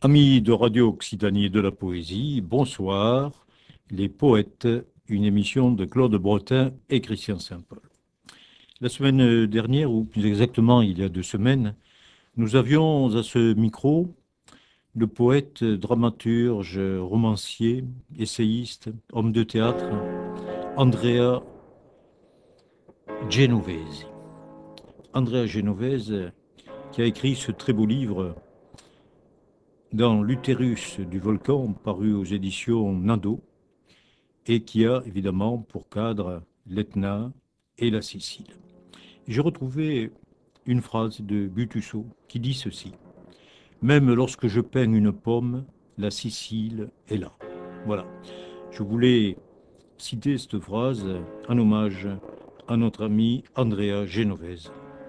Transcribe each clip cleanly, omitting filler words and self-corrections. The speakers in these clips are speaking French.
Amis de Radio Occitanie et de la poésie, bonsoir. Les poètes, une émission de Claude Bretin et Christian Saint-Paul. La semaine dernière, ou plus exactement il y a 2 semaines, nous avions à ce micro le poète, dramaturge, romancier, essayiste, homme de théâtre, Andrea Genovesi. Andrea Genovesi, qui a écrit ce très beau livre dans l'utérus du volcan, paru aux éditions Nando, et qui a évidemment pour cadre l'Etna et la Sicile. J'ai retrouvé une phrase de Butusso qui dit ceci: Même lorsque je peins une pomme, la Sicile est là. Voilà. Je voulais citer cette phrase en hommage à notre ami Andrea Genovese.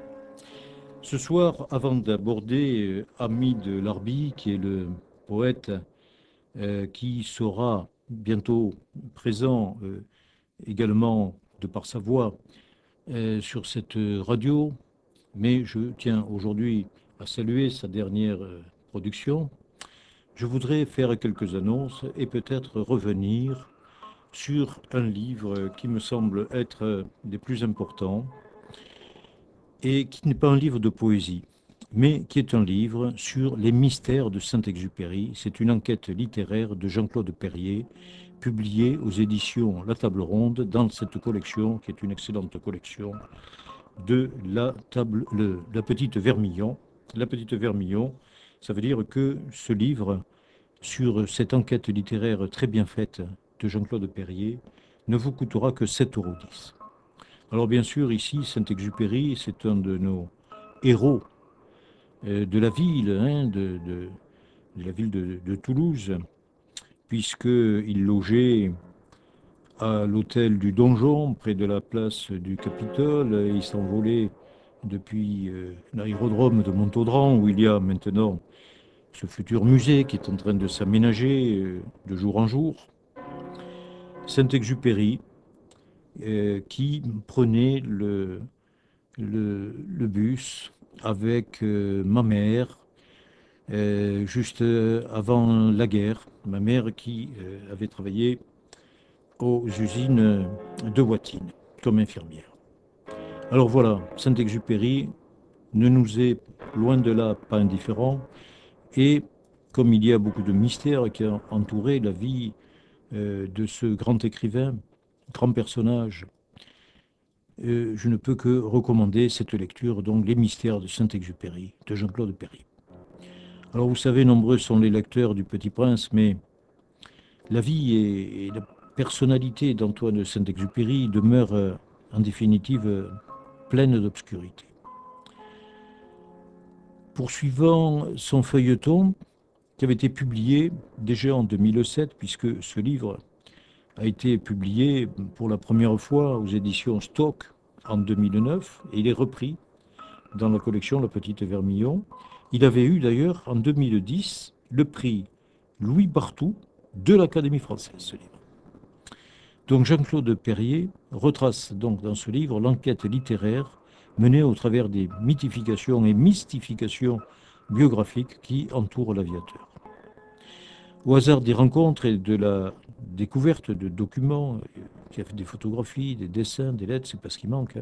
Ce soir, avant d'aborder Ami de Larbi, qui est le poète qui sera bientôt présent également de par sa voix sur cette radio, mais je tiens aujourd'hui à saluer sa dernière production. Je voudrais faire quelques annonces et peut-être revenir sur un livre qui me semble être des plus importants et qui n'est pas un livre de poésie, mais qui est un livre sur les mystères de Saint-Exupéry. C'est une enquête littéraire de Jean-Claude Perrier, publiée aux éditions La Table Ronde, dans cette collection, qui est une excellente collection, de la Petite Vermillon. La Petite Vermillon, ça veut dire que ce livre, sur cette enquête littéraire très bien faite de Jean-Claude Perrier, ne vous coûtera que 7,10 €. Alors bien sûr, ici, Saint-Exupéry, c'est un de nos héros de la ville, de la ville de Toulouse, puisqu'il logeait à l'hôtel du Donjon, près de la place du Capitole. Il s'envolait depuis l'aérodrome de Montaudran, où il y a maintenant ce futur musée qui est en train de s'aménager de jour en jour. Saint-Exupéry, qui prenait le bus avec ma mère, juste avant la guerre. Ma mère qui avait travaillé aux usines de Watine comme infirmière. Alors voilà, Saint-Exupéry ne nous est loin de là pas indifférent. Et comme il y a beaucoup de mystères qui ont entouré la vie de ce grand écrivain, grand personnage, je ne peux que recommander cette lecture, donc Les mystères de Saint-Exupéry, de Jean-Claude Perrier. Alors vous savez, nombreux sont les lecteurs du Petit Prince, mais la vie et la personnalité d'Antoine de Saint-Exupéry demeurent en définitive pleines d'obscurité. Poursuivant son feuilleton, qui avait été publié déjà en 2007, puisque ce livre a été publié pour la première fois aux éditions Stock en 2009, et il est repris dans la collection La Petite Vermillon. Il avait eu d'ailleurs en 2010 le prix Louis Barthou de l'Académie française, ce livre. Donc Jean-Claude Perrier retrace donc dans ce livre l'enquête littéraire menée au travers des mythifications et mystifications biographiques qui entourent l'aviateur. Au hasard des rencontres et de la découverte de documents, qui a fait des photographies, des dessins, des lettres, c'est pas ce qui manque,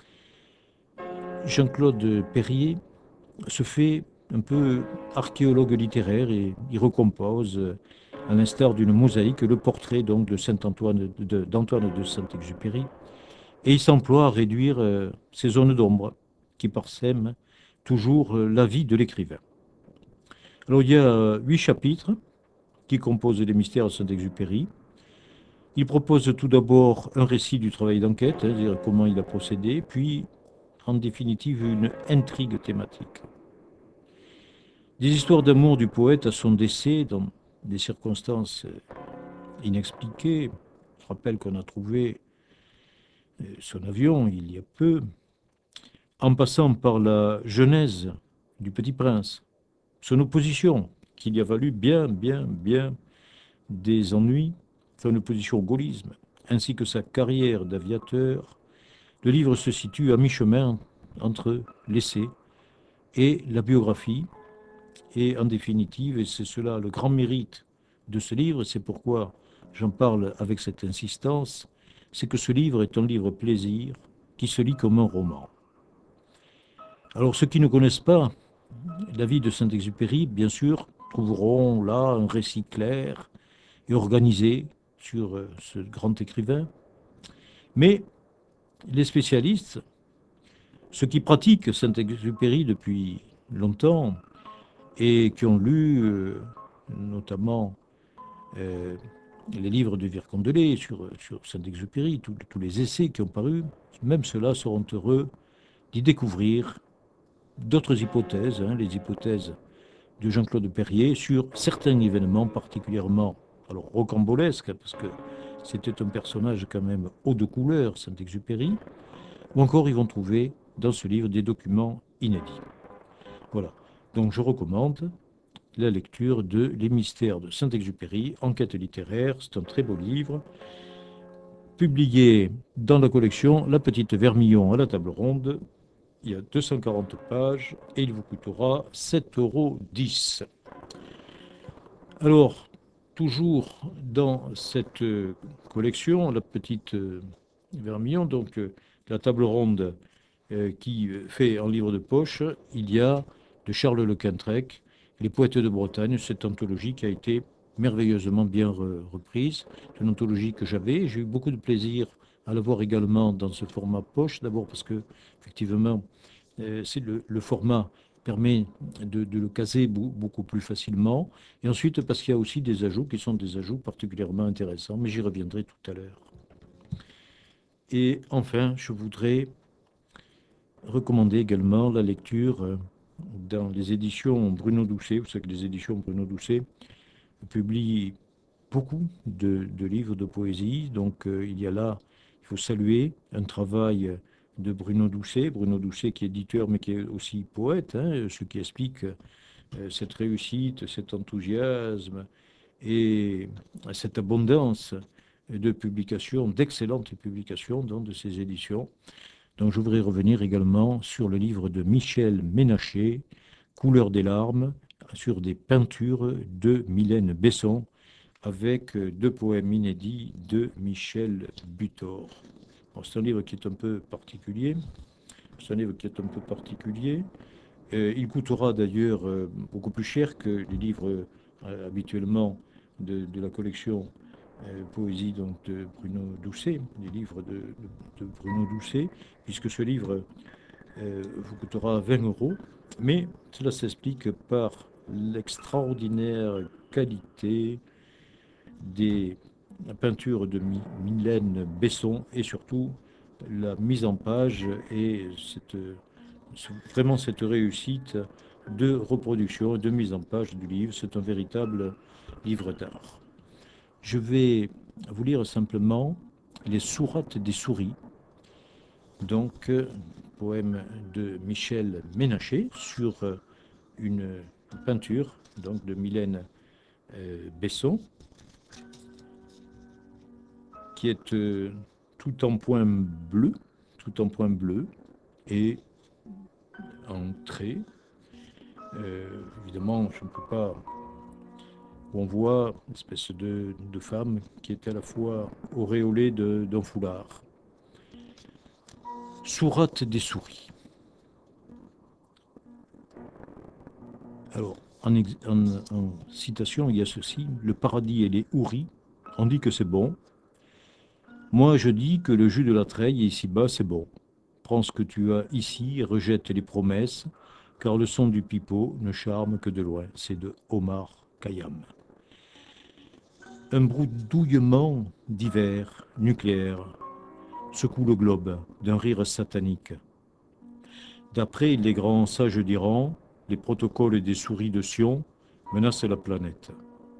Jean-Claude Perrier se fait un peu archéologue littéraire et il recompose, à l'instar d'une mosaïque, le portrait donc d'Antoine de Saint-Exupéry, et il s'emploie à réduire ces zones d'ombre qui parsèment toujours la vie de l'écrivain. Alors il y a 8 chapitres qui composent les mystères de Saint-Exupéry. Il propose tout d'abord un récit du travail d'enquête, c'est-à-dire comment il a procédé, puis en définitive une intrigue thématique. Des histoires d'amour du poète à son décès dans des circonstances inexpliquées. Je rappelle qu'on a trouvé son avion il y a peu, en passant par la genèse du Petit Prince, son opposition, qui lui a valu bien des ennuis, son opposition au gaullisme, ainsi que sa carrière d'aviateur. Le livre se situe à mi-chemin entre l'essai et la biographie, Et en définitive, et c'est cela le grand mérite de ce livre, c'est pourquoi j'en parle avec cette insistance, c'est que ce livre est un livre plaisir qui se lit comme un roman. Alors ceux qui ne connaissent pas la vie de Saint-Exupéry, bien sûr, trouveront là un récit clair et organisé sur ce grand écrivain. Mais les spécialistes, ceux qui pratiquent Saint-Exupéry depuis longtemps et qui ont lu notamment euh, les livres de Vire-Condé sur Saint-Exupéry, tous les essais qui ont paru, même ceux-là seront heureux d'y découvrir d'autres hypothèses, hein, les hypothèses de Jean-Claude Perrier sur certains événements particulièrement alors rocambolesques, parce que c'était un personnage quand même haut de couleur, Saint-Exupéry, ou encore ils vont trouver dans ce livre des documents inédits. Voilà, donc je recommande la lecture de Les mystères de Saint-Exupéry, enquête littéraire, c'est un très beau livre, publié dans la collection La Petite Vermillon à la table ronde. Il y a 240 pages et il vous coûtera 7,10 €. Alors, toujours dans cette collection, La Petite Vermillon, donc la table ronde qui fait en livre de poche, il y a de Charles Le Quintrec, Les poètes de Bretagne, cette anthologie qui a été merveilleusement bien reprise, une anthologie que j'avais. J'ai eu beaucoup de plaisir à la voir également dans ce format poche, d'abord parce que, effectivement, c'est le format permet de le caser beaucoup plus facilement, et ensuite parce qu'il y a aussi des ajouts qui sont des ajouts particulièrement intéressants, mais j'y reviendrai tout à l'heure. Et enfin, je voudrais recommander également la lecture dans les éditions Bruno Doucet. Vous savez que les éditions Bruno Doucet publient beaucoup de livres de poésie. Donc il y a là, il faut saluer un travail de Bruno Doucet qui est éditeur mais qui est aussi poète, hein, ce qui explique cette réussite, cet enthousiasme et cette abondance de publications, d'excellentes publications dans de ces éditions. Donc je voudrais revenir également sur le livre de Michel Ménacher, Couleur des larmes, sur des peintures de Mylène Besson, avec deux poèmes inédits de Michel Butor. Bon, c'est un livre qui est un peu particulier. C'est un livre qui est un peu particulier. Il coûtera d'ailleurs beaucoup plus cher que les livres habituellement de la collection poésie donc, de Bruno Doucet, les livres de Bruno Doucet, puisque ce livre vous coûtera 20 €, mais cela s'explique par l'extraordinaire qualité des peintures de Mylène Besson et surtout la mise en page et vraiment cette réussite de reproduction et de mise en page du livre. C'est un véritable livre d'art. Je vais vous lire simplement Les sourates des souris, donc poème de Michel Ménacher sur une peinture donc de Mylène Besson, qui est tout en point bleu et en trait. Évidemment, je ne peux pas. On voit une espèce de femme qui est à la fois auréolée d'un foulard. Sourate des souris. Alors, en citation, il y a ceci. Le paradis et les houris, on dit que c'est bon. Moi, je dis que le jus de la treille ici-bas, c'est bon. Prends ce que tu as ici et rejette les promesses, car le son du pipeau ne charme que de loin. C'est de Omar Khayyam. Un broutillement d'hiver nucléaire secoue le globe d'un rire satanique. D'après les grands sages d'Iran, les protocoles des souris de Sion menacent la planète.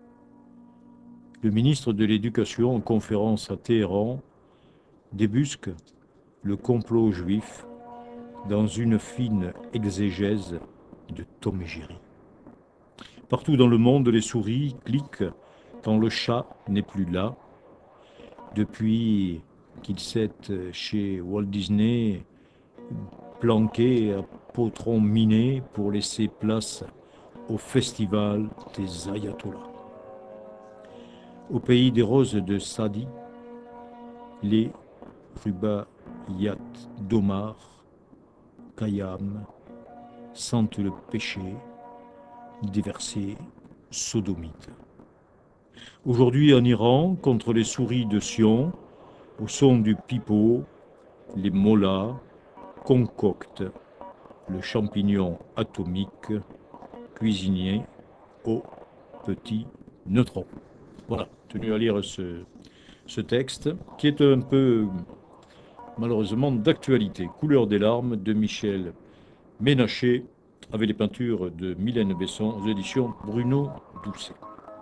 Le ministre de l'Éducation, en conférence à Téhéran, débusque le complot juif dans une fine exégèse de Tom et Jerry. Partout dans le monde, les souris cliquent quand le chat n'est plus là. Depuis qu'il s'est chez Walt Disney planqué à Potron miné pour laisser place au festival des ayatollahs. Au pays des roses de Sadi, les Rubaiyat d'Omar Khayyam sentent le péché des versets sodomites. Aujourd'hui en Iran, contre les souris de Sion, au son du pipeau, les mollahs concoctent le champignon atomique cuisiné au petit neutron. Voilà, tenu à lire ce texte qui est un peu malheureusement d'actualité. Couleur des larmes de Michel Ménaché avec les peintures de Mylène Besson aux éditions Bruno Doucet.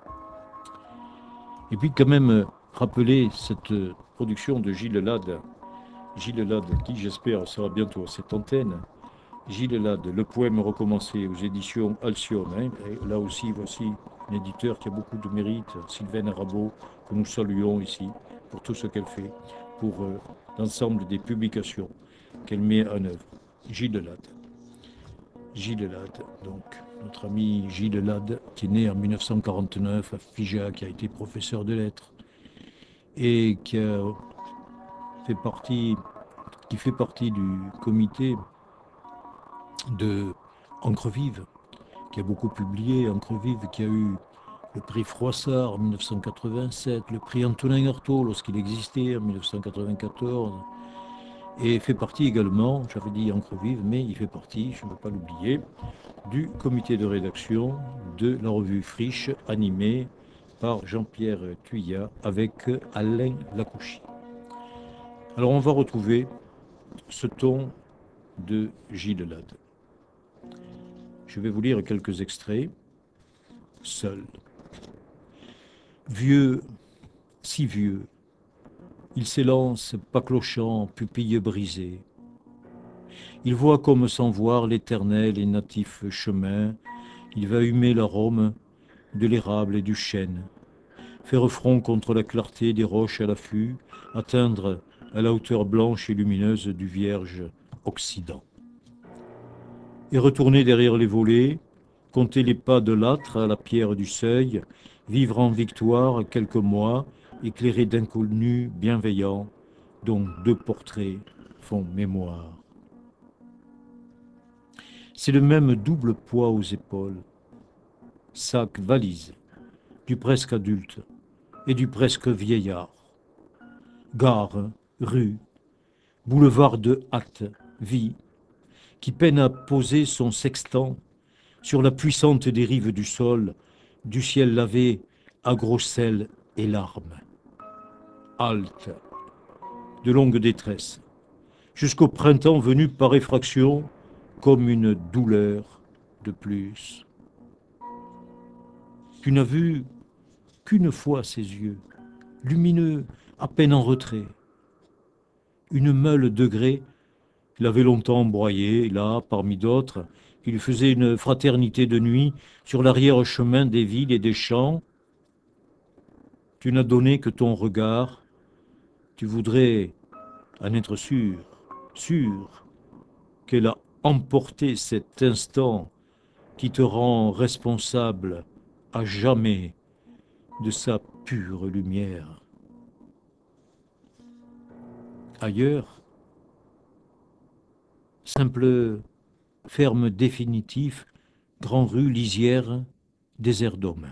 Et puis quand même rappeler cette production de Gilles Lade qui j'espère sera bientôt à cette antenne. Gilles Lade, le poème recommencé aux éditions Alcyone. Hein. Et là aussi, voici un éditeur qui a beaucoup de mérite, Sylvaine Arabeau, que nous saluons ici pour tout ce qu'elle fait, pour l'ensemble des publications qu'elle met en œuvre. Gilles Lade. Gilles Lade, donc notre ami Gilles Lade, qui est né en 1949 à Figeac, qui a été professeur de lettres et qui fait partie du comité de Encre Vive, qui a beaucoup publié, Encre Vive, qui a eu le prix Froissart en 1987, le prix Antonin Artaud lorsqu'il existait en 1994, et fait partie également, j'avais dit Encre Vive, mais il fait partie, je ne veux pas l'oublier, du comité de rédaction de la revue Friche, animée par Jean-Pierre Thuillat avec Alain Lacouchy. Alors on va retrouver ce ton de Gilles Lade. Je vais vous lire quelques extraits. Seul. Vieux, si vieux, il s'élance, pas clochant, pupille brisée. Il voit comme sans voir l'éternel et natif chemin. Il va humer l'arôme de l'érable et du chêne, faire front contre la clarté des roches à l'affût, atteindre à la hauteur blanche et lumineuse du vierge Occident. Et retourner derrière les volets, compter les pas de l'âtre à la pierre du seuil, vivre en victoire quelques mois, éclairé d'inconnus bienveillants, dont deux portraits font mémoire. C'est le même double poids aux épaules, sac, valise, du presque adulte et du presque vieillard. Gare, rue, boulevard de hâte, vie, qui peine à poser son sextant sur la puissante dérive du sol, du ciel lavé à gros sel et larmes. Halte, de longue détresse, jusqu'au printemps venu par effraction, comme une douleur de plus. Tu n'as vu qu'une fois ses yeux, lumineux, à peine en retrait. Une meule de grès l'avait longtemps broyé, là, parmi d'autres, qui lui faisait une fraternité de nuit sur l'arrière-chemin des villes et des champs. Tu n'as donné que ton regard, tu voudrais en être sûr, sûr qu'elle a emporté cet instant qui te rend responsable à jamais de sa pure lumière. Ailleurs, simple ferme définitif, grand rue, lisière, désert d'hommes.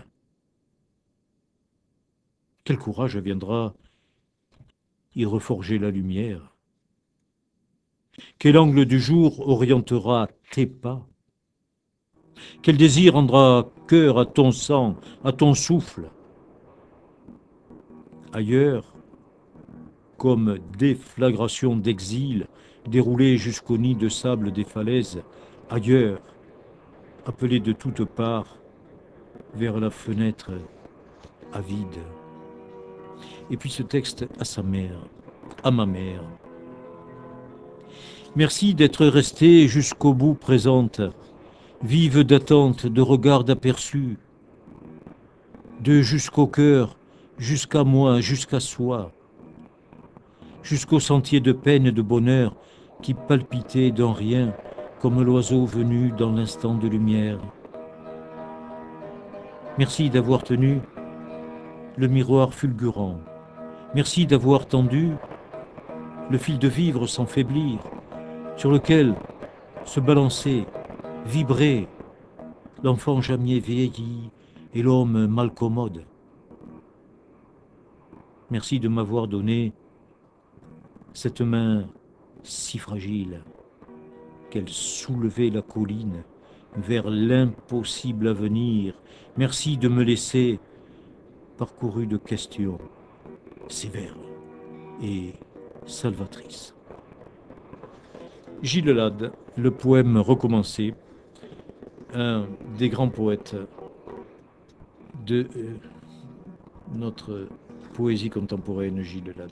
Quel courage viendra y reforger la lumière? Quel angle du jour orientera tes pas? Quel désir rendra cœur à ton sang, à ton souffle? Ailleurs, comme déflagration d'exil, déroulée jusqu'au nid de sable des falaises, ailleurs, appelé de toutes parts, vers la fenêtre avide. Et puis ce texte à sa mère, à ma mère. Merci d'être restée jusqu'au bout présente, vive d'attente, de regard d'aperçu, de jusqu'au cœur, jusqu'à moi, jusqu'à soi, jusqu'au sentier de peine et de bonheur qui palpitait d'un rien comme l'oiseau venu dans l'instant de lumière. Merci d'avoir tenu le miroir fulgurant. Merci d'avoir tendu le fil de vivre sans faiblir, sur lequel se balançait, vibrait l'enfant jamais vieilli et l'homme malcommode. Merci de m'avoir donné cette main si fragile qu'elle soulevait la colline vers l'impossible avenir. Merci de me laisser parcouru de questions sévères et salvatrices. Gilles Lade, le poème recommencé, un des grands poètes de notre poésie contemporaine, Gilles Lade.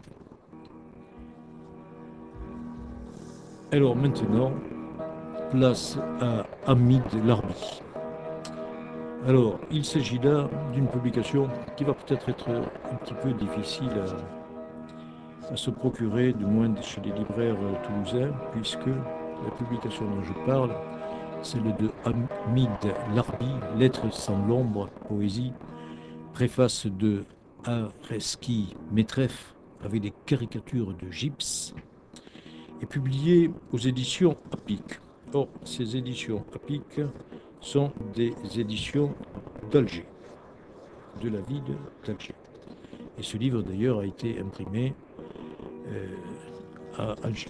Alors maintenant, place à Hamid Larbi. Alors, il s'agit là d'une publication qui va peut-être être un petit peu difficile à se procurer, du moins chez les libraires toulousains, puisque la publication dont je parle, celle de Hamid Larbi, Lettres sans l'ombre, poésie, préface de Areski Metref, avec des caricatures de gypse, est publiée aux éditions Apic. Or, ces éditions Apic sont des éditions d'Alger, de la ville d'Alger. Et ce livre, d'ailleurs, a été imprimé à Alger.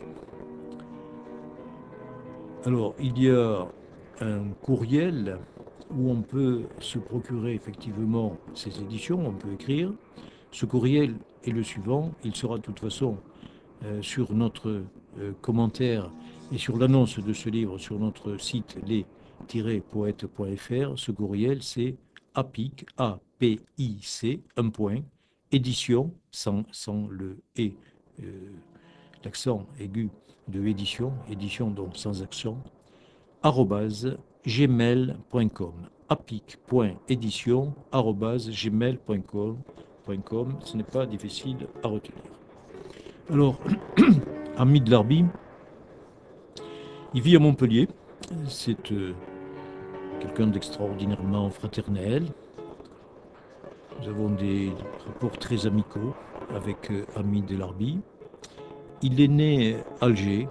Alors, il y a un courriel où on peut se procurer effectivement ces éditions, on peut écrire. Ce courriel est le suivant, il sera de toute façon sur notre commentaire et sur l'annonce de ce livre sur notre site les-poètes.fr. Ce courriel, c'est APIC, A-P-I-C, un point, édition, sans le et, l'accent aigu de édition, édition donc sans accent, @gmail.com, apic.édition@gmail.com. Ce n'est pas difficile à retenir. Alors, Hamid Larbi, il vit à Montpellier. C'est quelqu'un d'extraordinairement fraternel. Nous avons des rapports très amicaux avec Hamid Larbi. Il est né à Alger.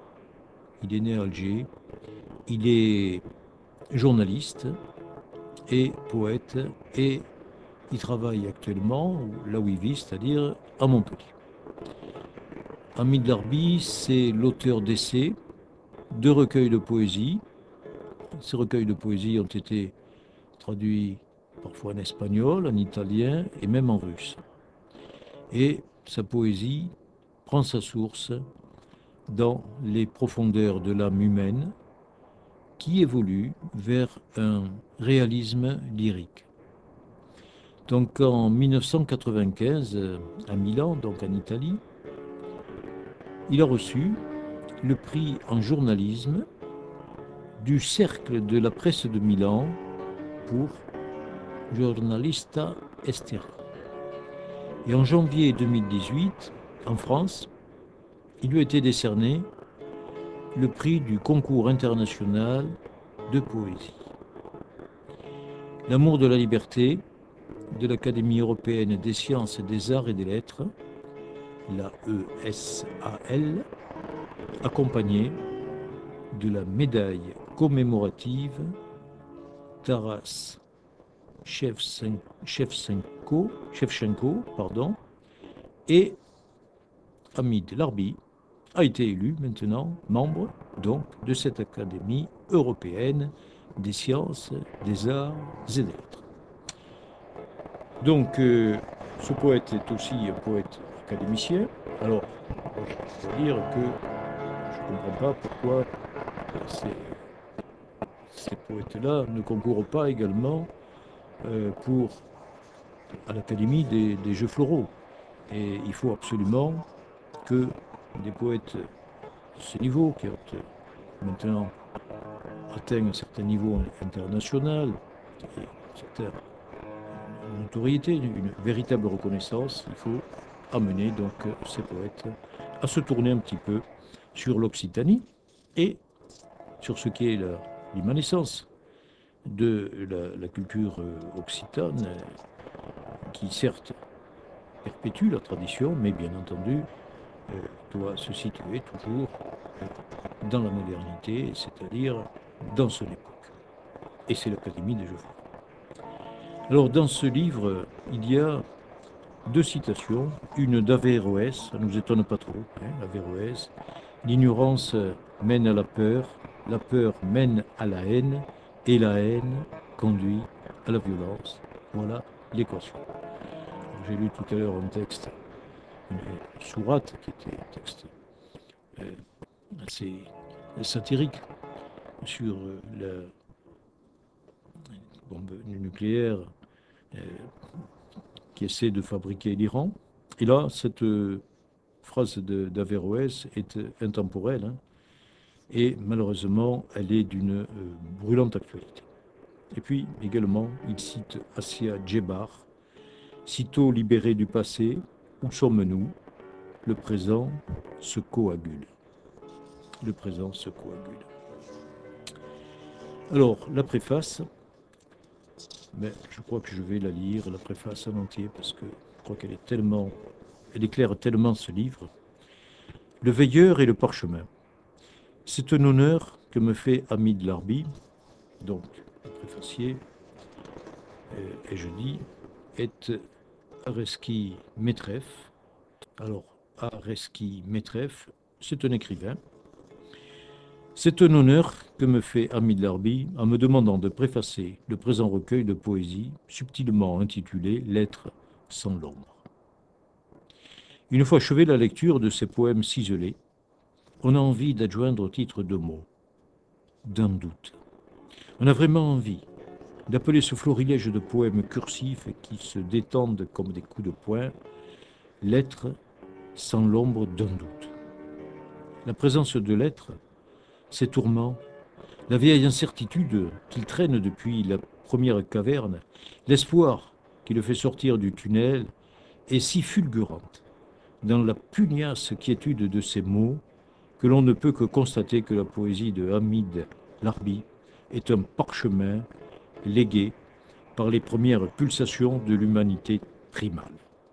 Il est journaliste et poète et il travaille actuellement là où il vit, c'est-à-dire à Montpellier. Hamid Larbi, c'est l'auteur d'essais, de recueils de poésie. Ces recueils de poésie ont été traduits parfois en espagnol, en italien et même en russe. Et sa poésie prend sa source dans les profondeurs de l'âme humaine qui évolue vers un réalisme lyrique. Donc en 1995, à Milan, donc en Italie, il a reçu le prix en journalisme du Cercle de la presse de Milan pour Giornalista Estera. Et en janvier 2018, en France, il lui a été décerné le prix du concours international de poésie. L'amour de la liberté de l'Académie européenne des sciences, des arts et des lettres, la ESAL, accompagné de la médaille commémorative Taras Shevchenko, et Hamid Larbi a été élu maintenant membre donc de cette Académie européenne des sciences, des arts et des lettres. Donc, ce poète est aussi un poète académicien. Alors, je dois dire que je ne comprends pas pourquoi ces poètes-là ne concourent pas également à l'Académie des Jeux Floraux. Et il faut absolument que des poètes de ce niveau, qui ont maintenant atteint un certain niveau international, et une notoriété, une véritable reconnaissance, il faut amener donc ces poètes à se tourner un petit peu sur l'Occitanie et sur ce qui est l'immanence de la culture occitane, qui certes perpétue la tradition, mais bien entendu doit se situer toujours dans la modernité, c'est-à-dire dans son époque. Et c'est l'Académie de Geoffroy. Alors dans ce livre, il y a deux citations, une d'Averroès, ça ne nous étonne pas trop, Averroès, l'ignorance mène à la peur mène à la haine, et la haine conduit à la violence. Voilà l'équation. J'ai lu tout à l'heure un texte, une sourate, qui était un texte assez satirique sur la bombe nucléaire qui essaie de fabriquer l'Iran. Et là, cette phrase d'Averroès est intemporelle, hein, et malheureusement, elle est d'une brûlante actualité. Et puis, également, il cite Assia Djebar, sitôt libérés du passé, où sommes-nous? Le présent se coagule. Le présent se coagule. Alors, la préface, ben, je crois que je vais la lire, la préface en entier, parce que je crois qu'elle est tellement, elle éclaire tellement ce livre. Le veilleur et le parchemin. C'est un honneur que me fait Hamid Larbi, donc le préfacier, et je dis, est Areski Metref. Alors, Areski Metref, c'est un écrivain. C'est un honneur que me fait Hamid Larbi en me demandant de préfacer le présent recueil de poésie subtilement intitulé Lettres sans l'ombre. Une fois achevé la lecture de ces poèmes ciselés, on a envie d'adjoindre au titre deux mots, d'un doute. On a vraiment envie d'appeler ce florilège de poèmes cursifs qui se détendent comme des coups de poing, lettres sans l'ombre d'un doute. La présence de l'être, ses tourments, la vieille incertitude qu'il traîne depuis la première caverne, l'espoir qui le fait sortir du tunnel, est si fulgurante dans la pugnace quiétude de ces mots que l'on ne peut que constater que la poésie de Hamid Larbi est un parchemin légué par les premières pulsations de l'humanité primale.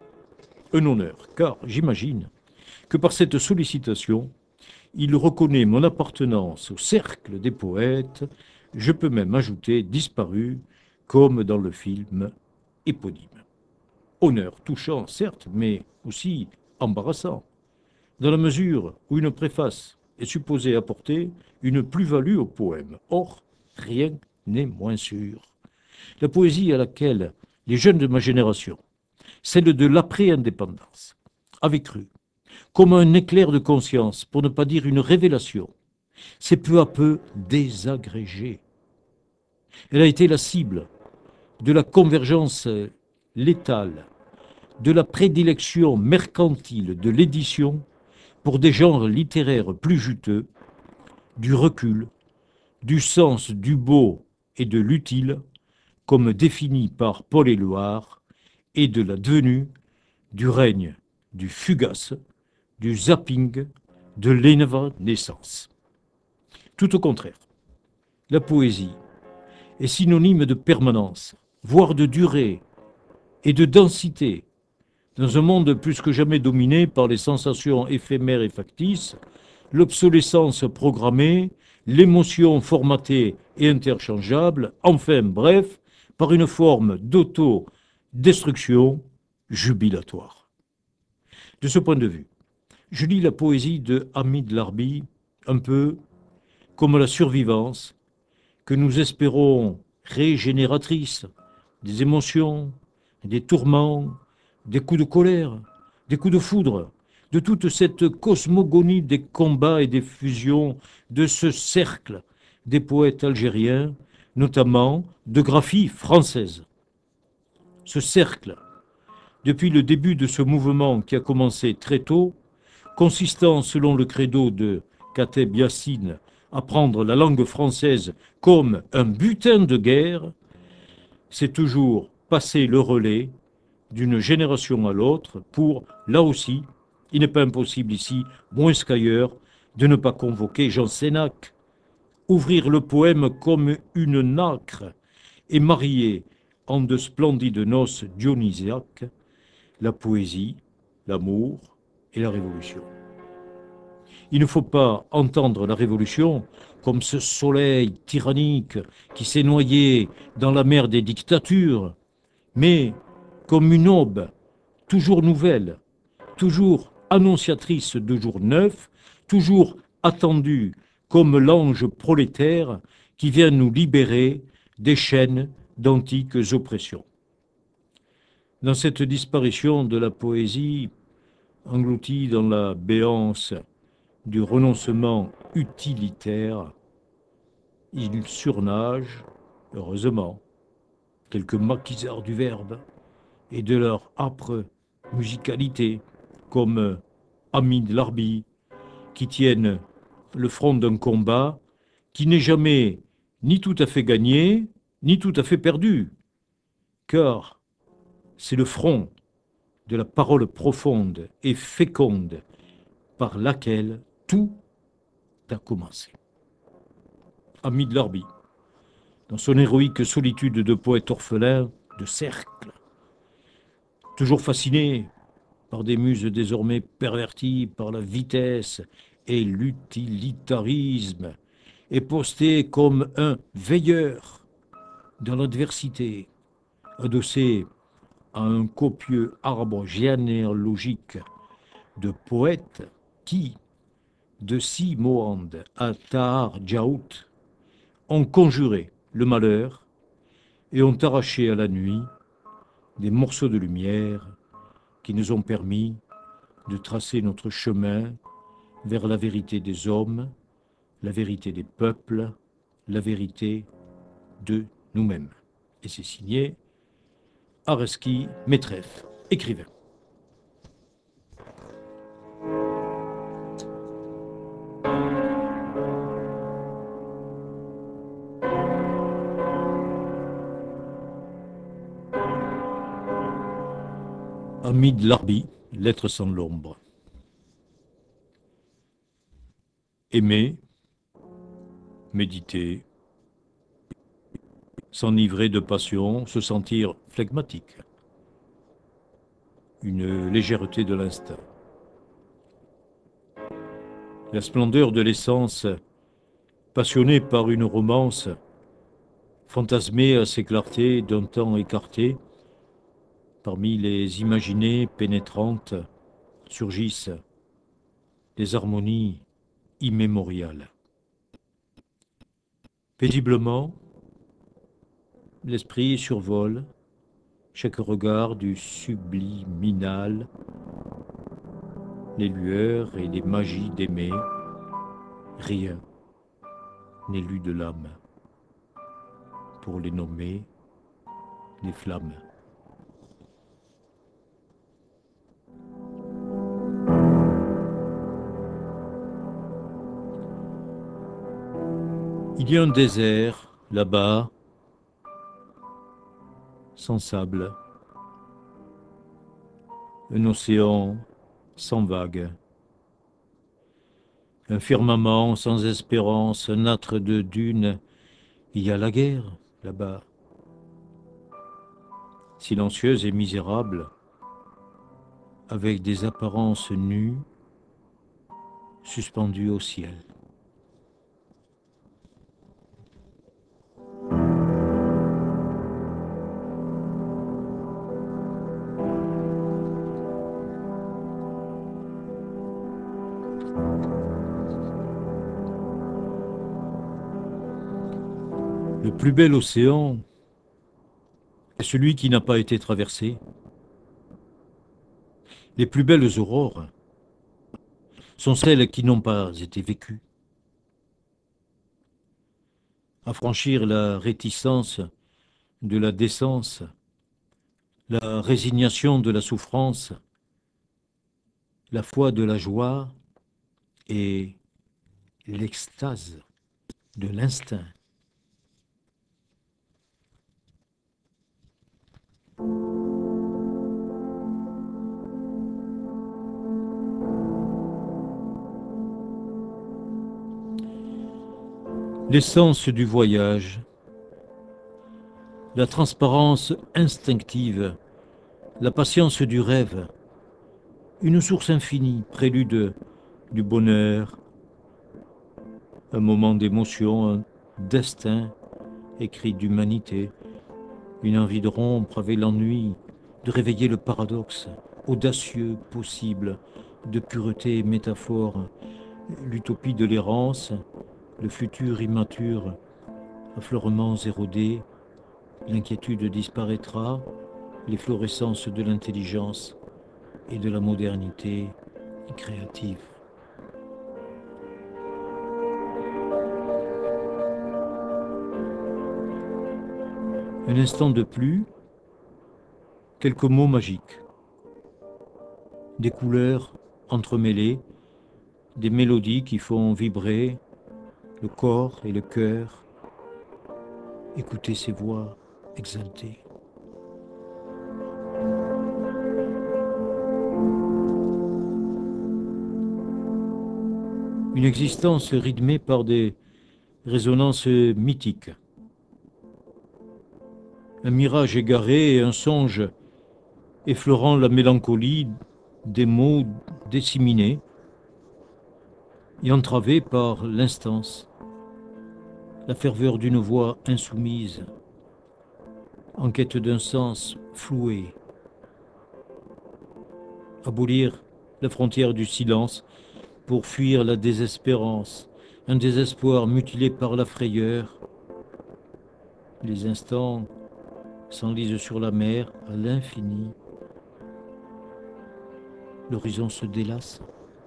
Un honneur, car j'imagine que par cette sollicitation, il reconnaît mon appartenance au cercle des poètes, je peux même ajouter disparu, comme dans le film éponyme. Honneur touchant, certes, mais aussi embarrassant, dans la mesure où une préface est supposée apporter une plus-value au poème. Or, rien n'est moins sûr. La poésie à laquelle les jeunes de ma génération, celle de l'après-indépendance, avaient cru, comme un éclair de conscience, pour ne pas dire une révélation, s'est peu à peu désagrégée. Elle a été la cible de la convergence létale, de la prédilection mercantile de l'édition pour des genres littéraires plus juteux, du recul, du sens du beau et de l'utile, comme défini par Paul Éluard, et de la devenue, du règne du fugace, du zapping, de l'évanescence. Tout au contraire, la poésie est synonyme de permanence, voire de durée et de densité, dans un monde plus que jamais dominé par les sensations éphémères et factices, l'obsolescence programmée, l'émotion formatée et interchangeable, enfin bref, par une forme d'auto-destruction jubilatoire. De ce point de vue, je lis la poésie de Hamid Larbi un peu comme la survivance que nous espérons régénératrice des émotions, des tourments, des coups de colère, des coups de foudre, de toute cette cosmogonie des combats et des fusions, de ce cercle des poètes algériens, notamment de graphie française. Ce cercle, depuis le début de ce mouvement qui a commencé très tôt, consistant selon le credo de Kateb Yassine à prendre la langue française comme un butin de guerre, c'est toujours passer le relais d'une génération à l'autre pour, là aussi, il n'est pas impossible ici, moins qu'ailleurs, de ne pas convoquer Jean Sénac, ouvrir le poème comme une nacre et marier en de splendides noces dionysiaques la poésie, l'amour et la révolution. Il ne faut pas entendre la révolution comme ce soleil tyrannique qui s'est noyé dans la mer des dictatures, mais comme une aube toujours nouvelle, toujours annonciatrice de jours neufs, toujours attendue comme l'ange prolétaire qui vient nous libérer des chaînes d'antiques oppressions. Dans cette disparition de la poésie, engloutie dans la béance du renoncement utilitaire, il surnage, heureusement, quelques maquisards du verbe et de leur âpre musicalité, comme Hamid Larbi, qui tiennent le front d'un combat qui n'est jamais ni tout à fait gagné, ni tout à fait perdu, car c'est le front de la parole profonde et féconde par laquelle tout a commencé. Hamid Larbi, dans son héroïque solitude de poète orphelin de cercle, toujours fasciné par des muses désormais perverties par la vitesse et l'utilitarisme, et posté comme un veilleur dans l'adversité, adossé à un copieux arbre généalogique de poètes qui, de Si Mohand à Tahar Djaout, ont conjuré le malheur et ont arraché à la nuit des morceaux de lumière qui nous ont permis de tracer notre chemin vers la vérité des hommes, la vérité des peuples, la vérité de nous-mêmes. Et c'est signé Areski Metref, écrivain. Hamid Larbi, Lettres sans l'ombre. Aimer, méditer, s'enivrer de passion, se sentir flegmatique, une légèreté de l'instinct. La splendeur de l'essence, passionnée par une romance, fantasmée à ses clartés d'un temps écarté, parmi les imaginées pénétrantes surgissent des harmonies immémoriales. Paisiblement, l'esprit survole chaque regard du subliminal, les lueurs et les magies d'aimer. Rien n'est lu de l'âme, pour les nommer les flammes. Il y a un désert là-bas, sans sable, un océan sans vagues, un firmament sans espérance, un âtre de dunes. Il y a la guerre là-bas, silencieuse et misérable, avec des apparences nues, suspendues au ciel. Le plus bel océan est celui qui n'a pas été traversé. Les plus belles aurores sont celles qui n'ont pas été vécues. Affranchir la réticence de la décence, la résignation de la souffrance, la foi de la joie et l'extase de l'instinct. L'essence du voyage la transparence instinctive, la patience du rêve, une source infinie, prélude du bonheur, un moment d'émotion, un destin écrit d'humanité, une envie de rompre avec l'ennui, de réveiller le paradoxe, audacieux possible, de pureté et métaphore, l'utopie de l'errance, le futur immature, affleurements érodés, l'inquiétude disparaîtra, l'efflorescence de l'intelligence et de la modernité créative. Un instant de plus, quelques mots magiques, des couleurs entremêlées, des mélodies qui font vibrer le corps et le cœur. Écoutez ces voix exaltées. Une existence rythmée par des résonances mythiques. Un mirage égaré et un songe effleurant la mélancolie des mots disséminés et entravés par l'instance, la ferveur d'une voix insoumise, en quête d'un sens floué. Abolir la frontière du silence pour fuir la désespérance, un désespoir mutilé par la frayeur. Les instants s'enlisent sur la mer à l'infini. L'horizon se délasse.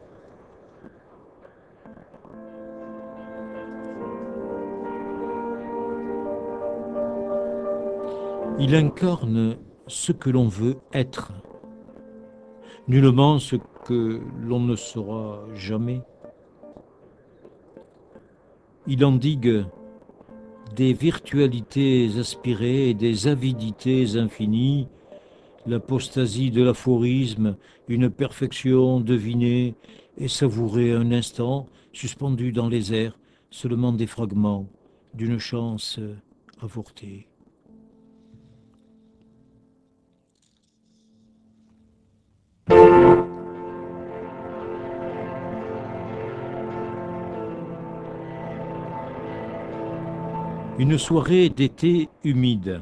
Il incarne ce que l'on veut être, nullement ce que l'on ne sera jamais. Il endigue des virtualités aspirées et des avidités infinies, l'apostasie de l'aphorisme, une perfection devinée et savourée un instant, suspendue dans les airs, seulement des fragments d'une chance avortée. Une soirée d'été humide.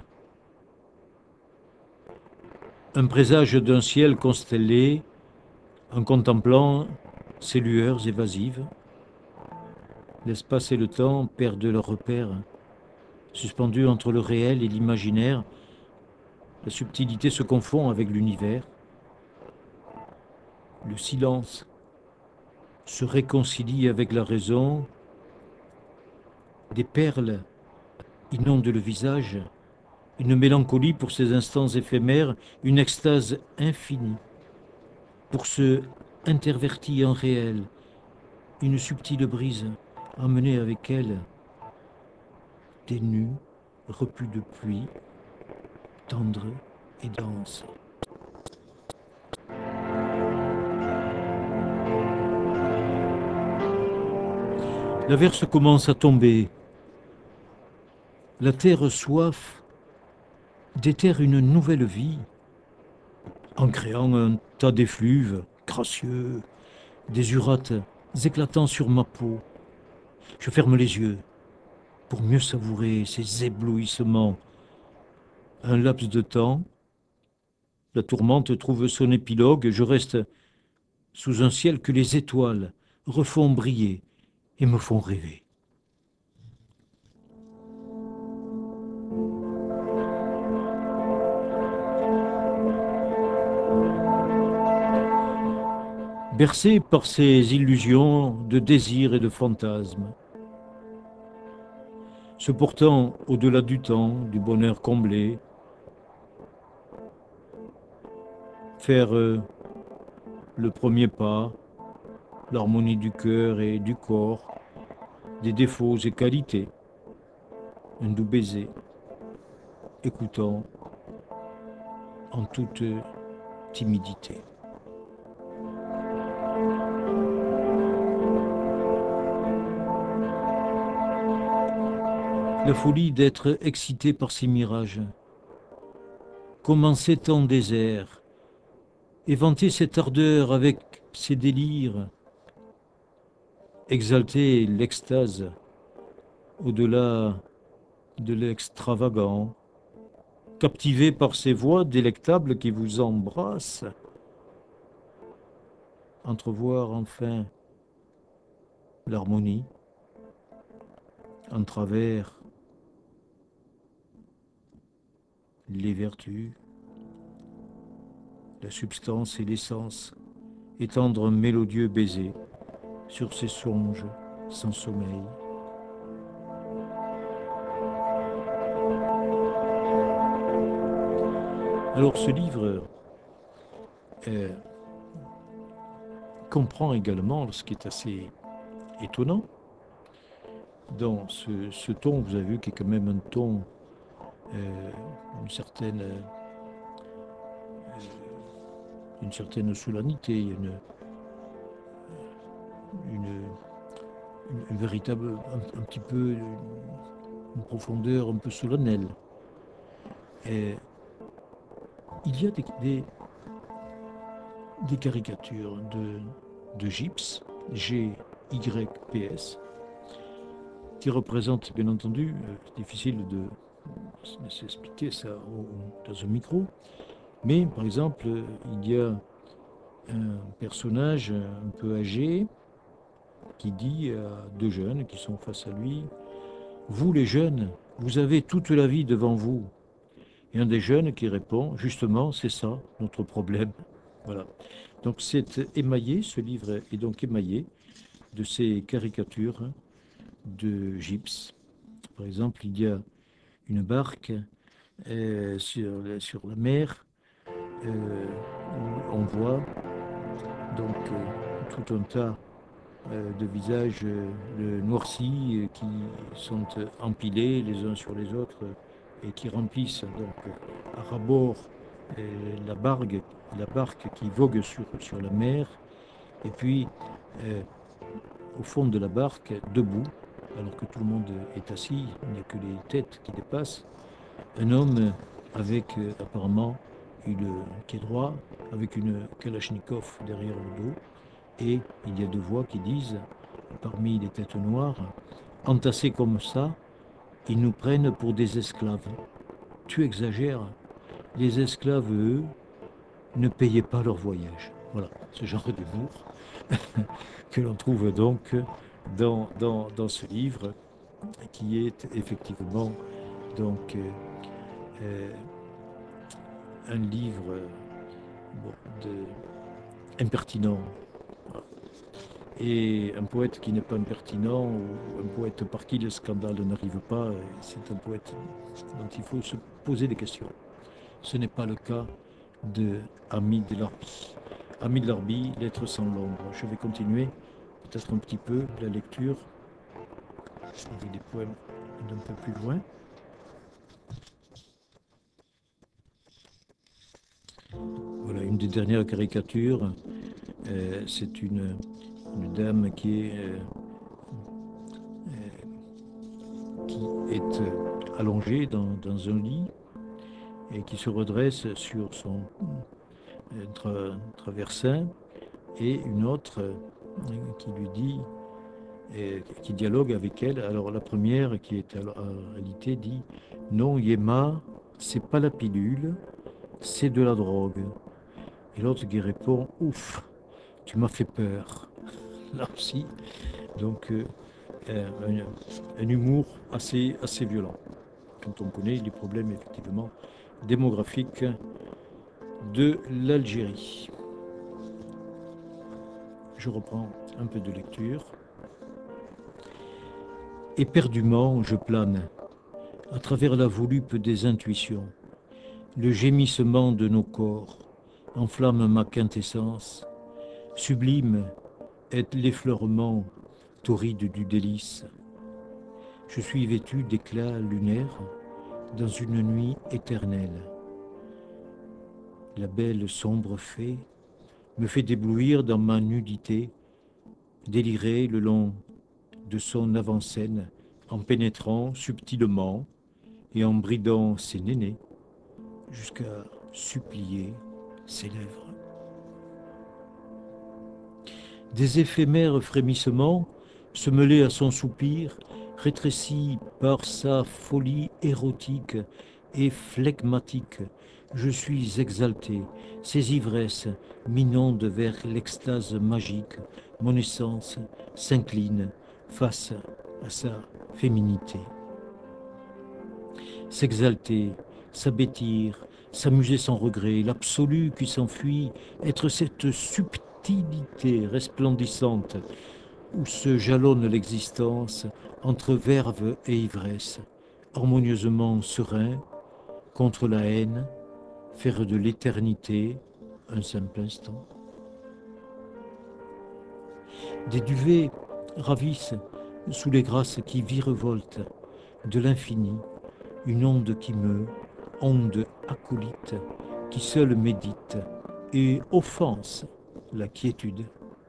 Un présage d'un ciel constellé, en contemplant ses lueurs évasives. L'espace et le temps perdent leurs repères. Suspendus entre le réel et l'imaginaire, la subtilité se confond avec l'univers. Le silence se réconcilie avec la raison. Des perles inondent le visage, une mélancolie pour ces instants éphémères, une extase infinie pour ce interverti en réel, une subtile brise emmenée avec elle des nus repus de pluie, tendres et denses. L'averse commence à tomber. La terre soif déterre une nouvelle vie en créant un tas d'effluves gracieux, des urates éclatant sur ma peau. Je ferme les yeux pour mieux savourer ces éblouissements. Un laps de temps, la tourmente trouve son épilogue, je reste sous un ciel que les étoiles refont briller et me font rêver. Bercé par ces illusions de désir et de fantasmes, se portant au-delà du temps, du bonheur comblé, faire le premier pas, l'harmonie du cœur et du corps, des défauts et qualités, un doux baiser, écoutant en toute timidité. la folie d'être excité par ces mirages, comme en ces temps déserts, et vanter cette ardeur avec ses délires, exalter l'extase au-delà de l'extravagant, captivé par ces voix délectables qui vous embrassent, entrevoir enfin l'harmonie en travers les vertus, la substance et l'essence, étendre un mélodieux baiser sur ces songes sans sommeil. Alors ce livre comprend également ce qui est assez étonnant dans ce ton, vous avez vu, qui est quand même un ton, une certaine, solennité, une véritable, un petit peu, une profondeur un peu solennelle. Et il y a des caricatures de gypse, Gyps, qui représentent, bien entendu, difficile de s'expliquer ça dans un micro, mais par exemple, il y a un personnage un peu âgé qui dit à deux jeunes qui sont face à lui, vous les jeunes, vous avez toute la vie devant vous. Et un des jeunes qui répond, justement, c'est ça notre problème. Voilà. Donc c'est émaillé, ce livre est donc émaillé de ces caricatures de gypse. Par exemple, il y a une barque sur la mer où on voit donc tout un tas de visages noircis qui sont empilés les uns sur les autres et qui remplissent donc à rabord la barque qui vogue sur la mer. Et puis, au fond de la barque, debout, alors que tout le monde est assis, il n'y a que les têtes qui dépassent, un homme avec apparemment qui est droit, avec une Kalachnikov derrière le dos, et il y a deux voix qui disent, parmi les têtes noires, entassés comme ça, ils nous prennent pour des esclaves. Tu exagères, les esclaves, eux, ne payaient pas leur voyage. Voilà, ce genre d'humour que l'on trouve donc dans ce livre, qui est effectivement donc euh, un livre bon, impertinent. Et un poète qui n'est pas impertinent, ou un poète par qui le scandale n'arrive pas, c'est un poète dont il faut se poser des questions. Ce n'est pas le cas de Ami de Larbi. Ami de Larbi, Lettres sans l'ombre. Je vais continuer peut-être un petit peu la lecture avec des poèmes d'un peu plus loin. Voilà, une des dernières caricatures, c'est une dame qui est allongée dans un lit et qui se redresse sur son traversin, et une autre qui lui dit, qui dialogue avec elle. Alors la première, qui est en réalité, dit non, Yéma, c'est pas la pilule, c'est de la drogue. Et l'autre qui répond, ouf, tu m'as fait peur. Là aussi, donc un humour assez violent, quand on connaît les problèmes effectivement démographiques de l'Algérie. Je reprends un peu de lecture. Éperdument, je plane à travers la volupte des intuitions. Le gémissement de nos corps enflamme ma quintessence. Sublime est l'effleurement torride du délice. Je suis vêtu d'éclats lunaires dans une nuit éternelle. La belle sombre fée me fait d'éblouir dans ma nudité, délirer le long de son avant-scène, en pénétrant subtilement et en bridant ses nénés jusqu'à supplier ses lèvres. Des éphémères frémissements se mêlaient à son soupir, rétréci par sa folie érotique et flegmatique. Je suis exalté, ces ivresses m'inondent vers l'extase magique. Mon essence s'incline face à sa féminité. S'exalter, s'abêtir, s'amuser sans regret, l'absolu qui s'enfuit, être cette subtilité resplendissante où se jalonne l'existence entre verve et ivresse, harmonieusement serein contre la haine, faire de l'éternité un simple instant. Des duvets ravissent sous les grâces qui virevoltent de l'infini, une onde qui meut, onde acolyte, qui seule médite et offense la quiétude.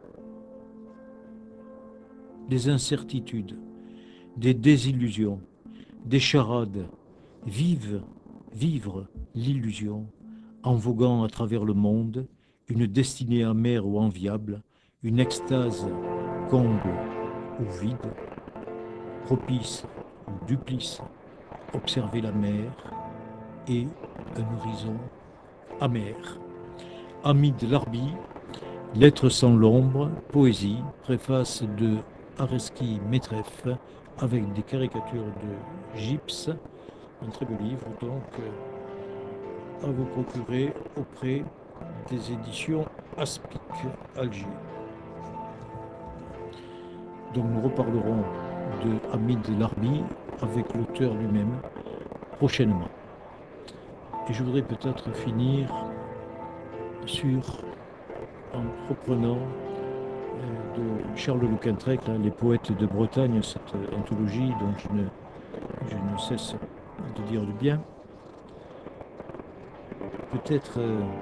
Des incertitudes, des désillusions, des charades, vivre l'illusion, en voguant à travers le monde, une destinée amère ou enviable, une extase comble ou vide, propice ou duplice, observer la mer et un horizon amer. Hamid Larbi, Lettres sans l'ombre, poésie, préface de Areski Metref, avec des caricatures de Gypse, un très beau livre, donc à vous procurer auprès des éditions Aspic, Alger. Donc nous reparlerons de Hamid Larbi avec l'auteur lui-même prochainement. Et je voudrais peut-être finir en reprenant de Charles Le Quintrec, Les poètes de Bretagne, cette anthologie dont je ne cesse de dire du bien. Peut-être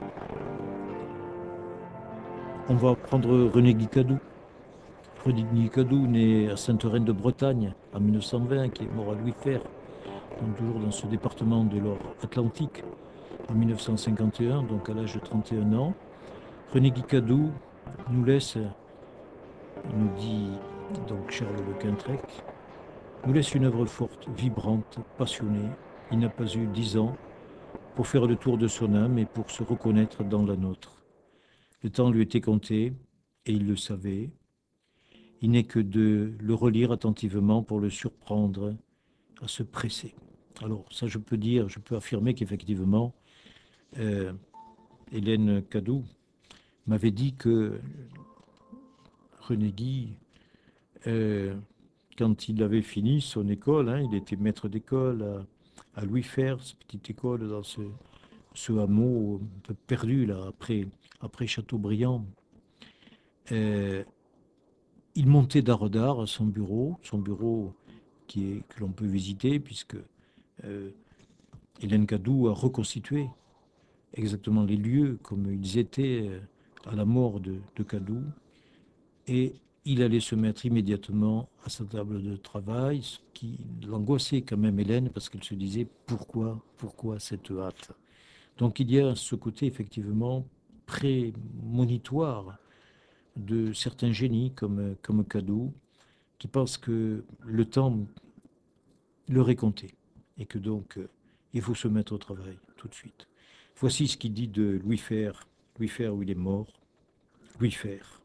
on va prendre René Guicadou. René Guicadou, né à Sainte-Reine de Bretagne en 1920, qui est mort à Louis Fer, donc toujours dans ce département de l'Or-Atlantique, en 1951, donc à l'âge de 31 ans. René Guicadou nous laisse, il nous dit donc Charles Le Quintrec, nous laisse une œuvre forte, vibrante, passionnée. Il n'a pas eu 10 ans pour faire le tour de son âme et pour se reconnaître dans la nôtre. Le temps lui était compté et il le savait. Il n'est que de le relire attentivement pour le surprendre à se presser. Alors ça je peux affirmer qu'effectivement, Hélène Cadou m'avait dit que René Guy, quand il avait fini son école, il était maître d'école à Louis Fer, cette petite école dans ce hameau un peu perdu là, après Châteaubriand. Il montait d'art à son bureau que l'on peut visiter, puisque Hélène Cadou a reconstitué exactement les lieux comme ils étaient à la mort de Cadou. Et il allait se mettre immédiatement à sa table de travail, ce qui l'angoissait quand même Hélène, parce qu'elle se disait pourquoi cette hâte. Donc il y a ce côté effectivement prémonitoire de certains génies comme Cadou, qui pensent que le temps leur est compté et que donc il faut se mettre au travail tout de suite. Voici ce qu'il dit de Louis Fer où il est mort. Louis Fer.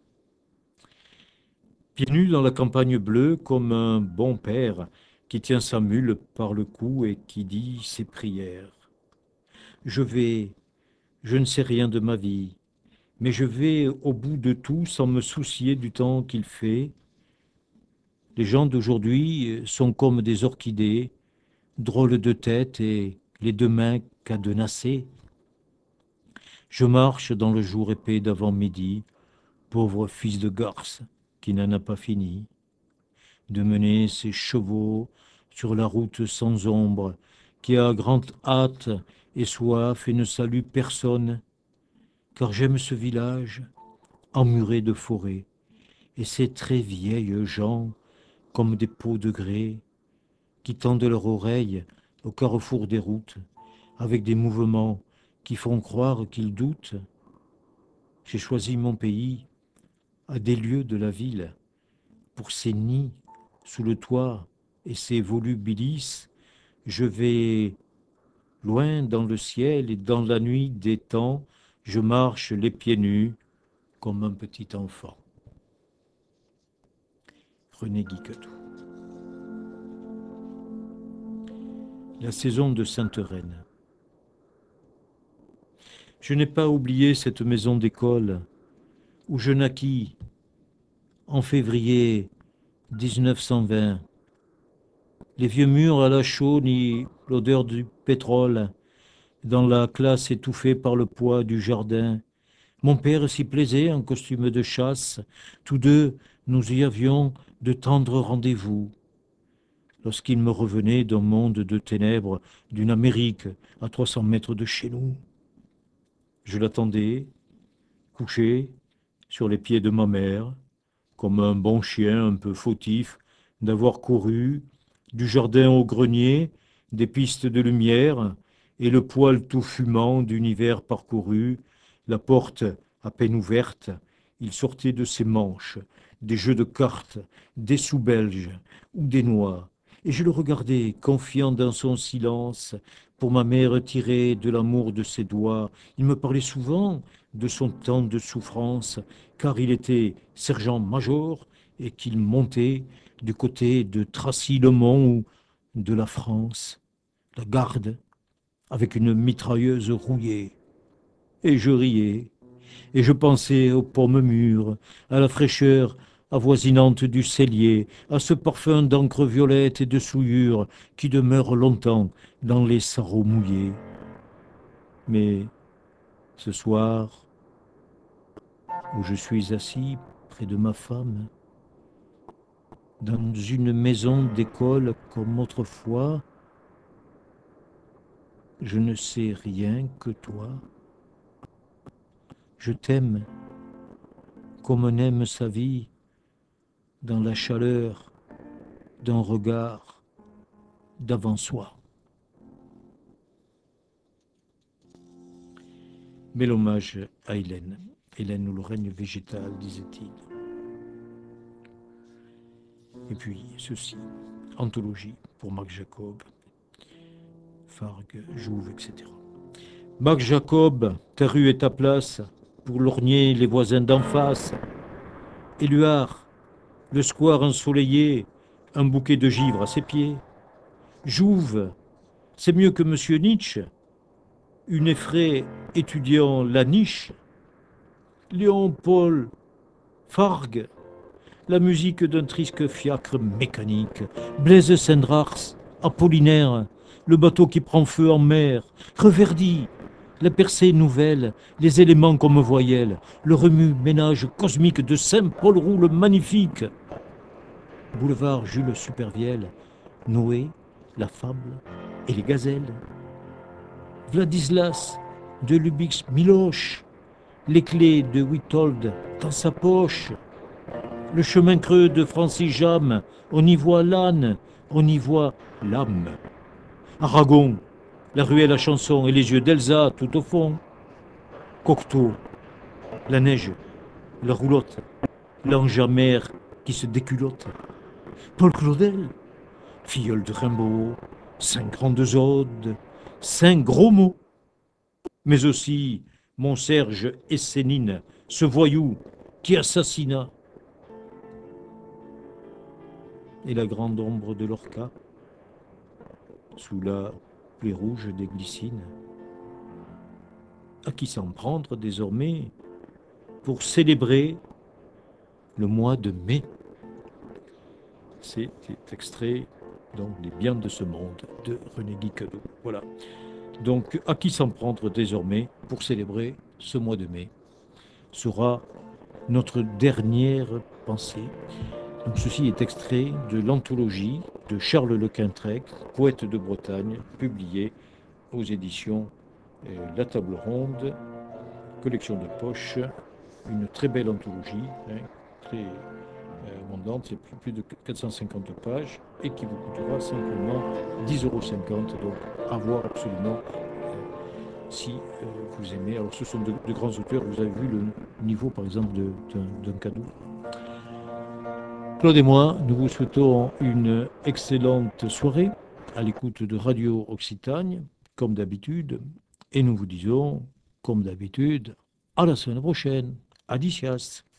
Pieds nus dans la campagne bleue comme un bon père qui tient sa mule par le cou et qui dit ses prières. Je vais, je ne sais rien de ma vie, mais je vais au bout de tout sans me soucier du temps qu'il fait. Les gens d'aujourd'hui sont comme des orchidées, drôles de tête et les deux mains cadenassées. Je marche dans le jour épais d'avant-midi, pauvre fils de garce qui n'en a pas fini de mener ses chevaux sur la route sans ombre, qui a grande hâte et soif et ne salue personne, car j'aime ce village emmuré de forêts, et ces très vieilles gens comme des pots de grès, qui tendent leur oreille au carrefour des routes, avec des mouvements qui font croire qu'ils doutent. J'ai choisi mon pays à des lieux de la ville, pour ses nids sous le toit et ses volubilis. Je vais loin dans le ciel et dans la nuit des temps, je marche les pieds nus comme un petit enfant. René Guiquetou. La saison de Sainte-Reine. Je n'ai pas oublié cette maison d'école où je naquis en février 1920. Les vieux murs à la chaux ni l'odeur du pétrole dans la classe étouffée par le poids du jardin. Mon père s'y plaisait en costume de chasse. Tous deux, nous y avions de tendres rendez-vous. Lorsqu'il me revenait d'un monde de ténèbres, d'une Amérique à 300 mètres de chez nous, je l'attendais, couché sur les pieds de ma mère, comme un bon chien un peu fautif d'avoir couru du jardin au grenier, des pistes de lumière, et le poil tout fumant d'univers parcouru, la porte à peine ouverte, il sortait de ses manches des jeux de cartes, des sous belges ou des noix, et je le regardais, confiant dans son silence, pour ma mère tirer de l'amour de ses doigts. Il me parlait souvent de son temps de souffrance, car il était sergent-major et qu'il montait du côté de Tracy-le-Mont ou de la France, la garde, avec une mitrailleuse rouillée. Et je riais, et je pensais aux pommes mûres, à la fraîcheur avoisinante du cellier, à ce parfum d'encre violette et de souillure qui demeure longtemps dans les sarraux mouillés. Mais ce soir, où je suis assis près de ma femme, dans une maison d'école comme autrefois, je ne sais rien que toi. Je t'aime comme on aime sa vie, dans la chaleur d'un regard d'avant-soi. Mais l'hommage à Hélène. Hélène ou le règne végétal, disait-il. Et puis ceci, anthologie pour Marc Jacob, Fargue, Jouve, etc. Marc Jacob, ta rue est ta place pour lorgner les voisins d'en face. Éluard, le square ensoleillé, un bouquet de givre à ses pieds. Jouve, c'est mieux que Monsieur Nietzsche, une effraie étudiant la niche. Léon-Paul, Fargue, la musique d'un triste fiacre mécanique. Blaise Cendrars, Apollinaire, le bateau qui prend feu en mer. Reverdy, la percée nouvelle, les éléments comme voyelles, le remue-ménage cosmique de Saint-Paul roule magnifique. Boulevard Jules Supervielle, Noé, la fable et les gazelles. Vladislas de Lubix Miloche, les clés de Witold dans sa poche. Le chemin creux de Francis Jam, on y voit l'âne, on y voit l'âme. Aragon, la ruelle à chanson et les yeux d'Elsa tout au fond. Cocteau, la neige, la roulotte, l'ange amer qui se déculotte. Paul Claudel, filleul de Rimbaud, 5 grandes odes, 5 gros mots. Mais aussi mon Serge Essénine, ce voyou qui assassina. Et la grande ombre de Lorca, sous la pluie rouge des glycines. À qui s'en prendre désormais pour célébrer le mois de mai? C'est extrait donc Les biens de ce monde de René Guiquetou. Voilà. Donc, à qui s'en prendre désormais pour célébrer ce mois de mai sera notre dernière pensée. Donc, ceci est extrait de l'anthologie de Charles Le Quintrec, poète de Bretagne, publié aux éditions La Table Ronde, collection de poche, une très belle anthologie, hein, très mondantes, c'est plus de 450 pages et qui vous coûtera simplement 10,50 €. Donc, à voir absolument si vous aimez. Alors, ce sont de grands auteurs. Vous avez vu le niveau, par exemple, d'un cadeau. Claude et moi, nous vous souhaitons une excellente soirée à l'écoute de Radio Occitanie, comme d'habitude, et nous vous disons, comme d'habitude, à la semaine prochaine. Adicias.